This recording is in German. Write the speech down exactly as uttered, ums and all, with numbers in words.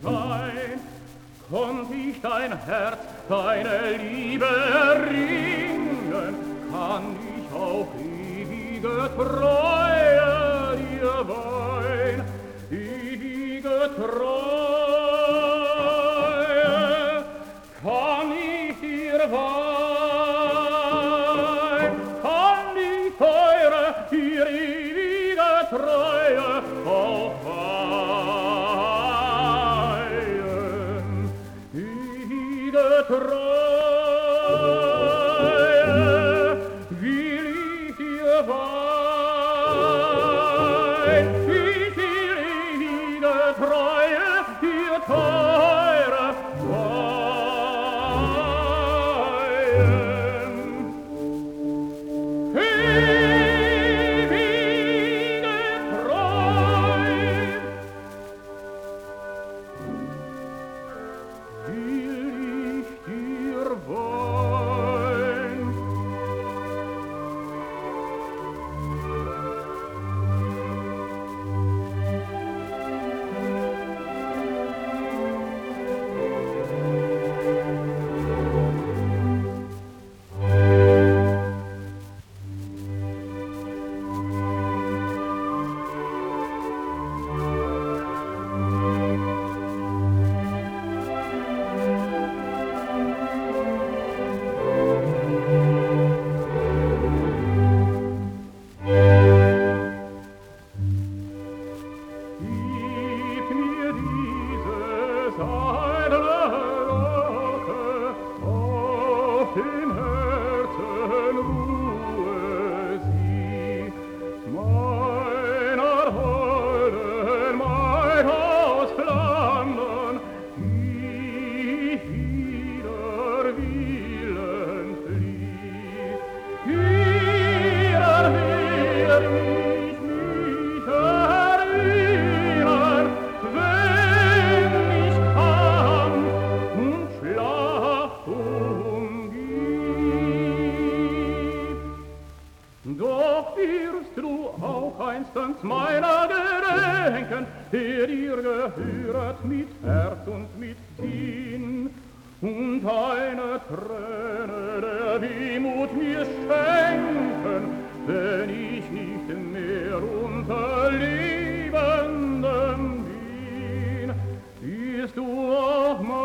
sein, konnt ich dein Herz, deine Liebe erringen, kann ich auch ewige Treue dir weihen, ewige Treue, kann ich dir weihen, kann ich teure, dir ewige Treue auch weihen, ewige Treue, will ich dir weihen, ich will ewige Treue, dir teure weihen. Ewige Treue will ich dir weihen. Gib mir dieses eitle Locke, auf dem Herzen ruhe sie, meiner holden Maid aus Flandern, die wider Willen flieht. Ihrer werd ich mich erinnern, wenn ich Kampf und Schlacht umgieb. Doch wirst du auch einstens meiner gedenken, der dir gehöret mit Herz und mit Sinn, und eine Träne der Wehmut mir schenken, wenn ich nicht mehr unter Lebenden bin. Bist du auch mein